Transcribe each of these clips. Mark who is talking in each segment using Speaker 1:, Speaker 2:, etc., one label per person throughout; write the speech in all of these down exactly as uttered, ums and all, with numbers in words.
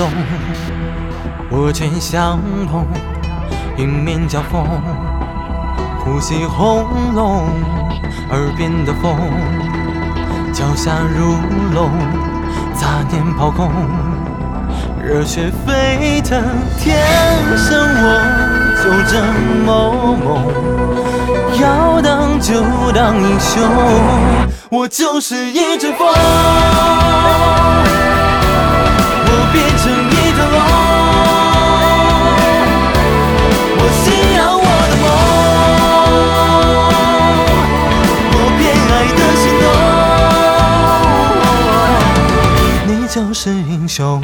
Speaker 1: 龙，我拳相碰，迎面交锋，呼吸轰隆，耳边的风，脚下如龙，杂念抛空，热血沸腾，天生我就这么猛，要当就当英雄，我就是一阵风，我变成一条龙，我信仰我的梦，我偏爱的行动，你就是英雄。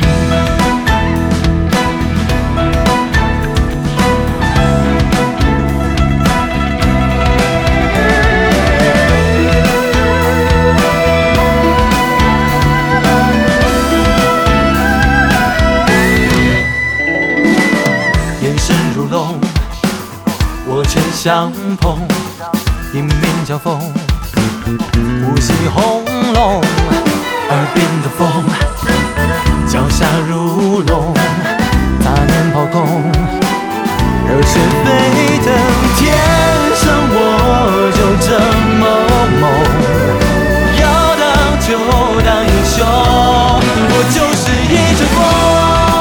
Speaker 1: 我拳相碰，迎面交锋，呼吸轰隆，耳边的风，脚下如龙，杂念抛空，热血沸腾，天生我就这么猛，要当就当英雄，我就是一阵风。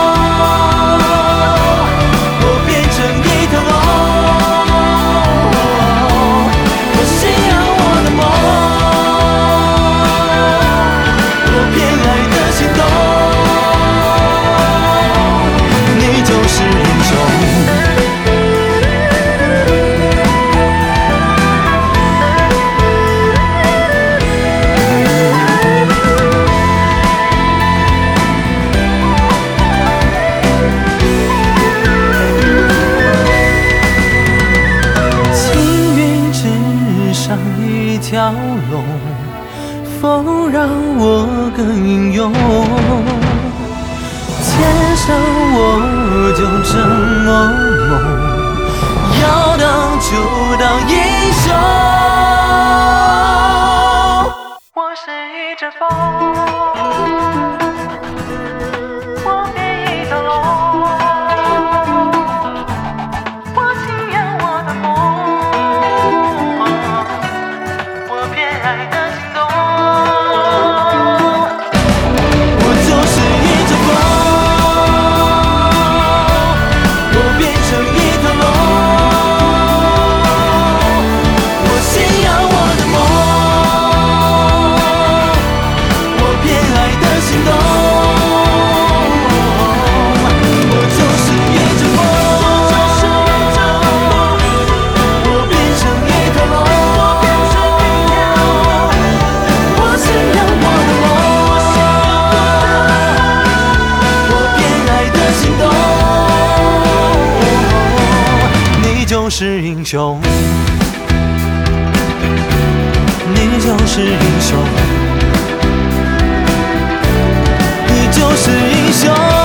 Speaker 1: 一条龙，风让我更英勇，天生我就这么猛，要当就当英雄。我是一阵风，我变一条龙，我信仰我的梦。爱的行动，我就是一阵风，我变成一条龙，我信仰我的梦，我偏爱的行动，我就是一阵风，我变成一条龙。就是英雄，你就是英雄，你就是英雄。